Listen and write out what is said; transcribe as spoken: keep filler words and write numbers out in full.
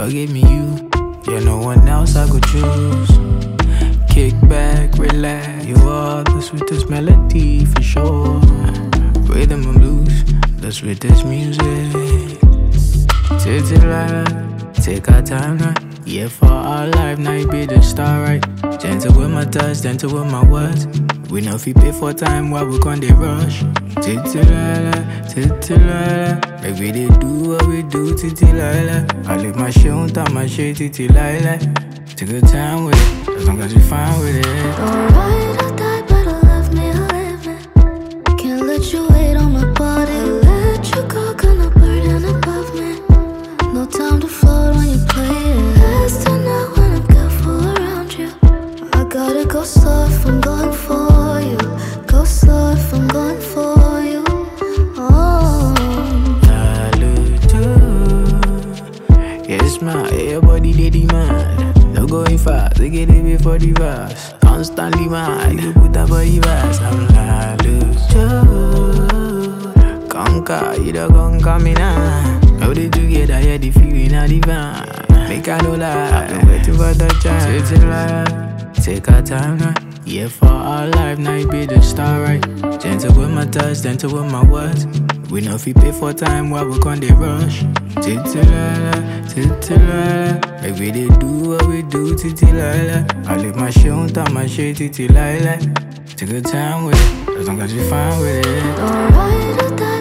God gave me you. Yeah, no one else I could choose. Kick back, relax. You are the sweetest melody for sure. Rhythm and blues, the sweetest music. Titty la, take our time now. Yeah, for our life, now you be the star, right? Gentle with my touch, gentle with my words. We know if we pay for time while we can't they rush. Titty la la, titty la la. Make we they do what we do, titty la la. I lick my shit on top my shit, titty la la. Take your time with it, as long as we fine with it. Don't ride or die, better love me or live it. Can't let you wait on my body. Let you go, gonna burden above me. No time to float when you play it. Last to know when I'm careful around you. I gotta go slow if I'm going for you. Go slow if I'm going for you. Oh, yes, my everybody they demand. No going fast, they get it before the verse. Constantly mad, you put that body fast. I'm like, look, conquer, you don't conquer me now. How they together, yeah, the feeling of the van. Make I no lie, I've been waiting for the chance. Take it take our time now. Yeah, for our life, now you be the star, right? Gentle with my touch, gentle with my words. We know if we pay for time while we can't they rush. Titty la la, titty la la. Make we they do what we do, titty la la. I lick my shit on top my shit, titty la la. Take your time with it, as long as we fine with it. don't ride or die.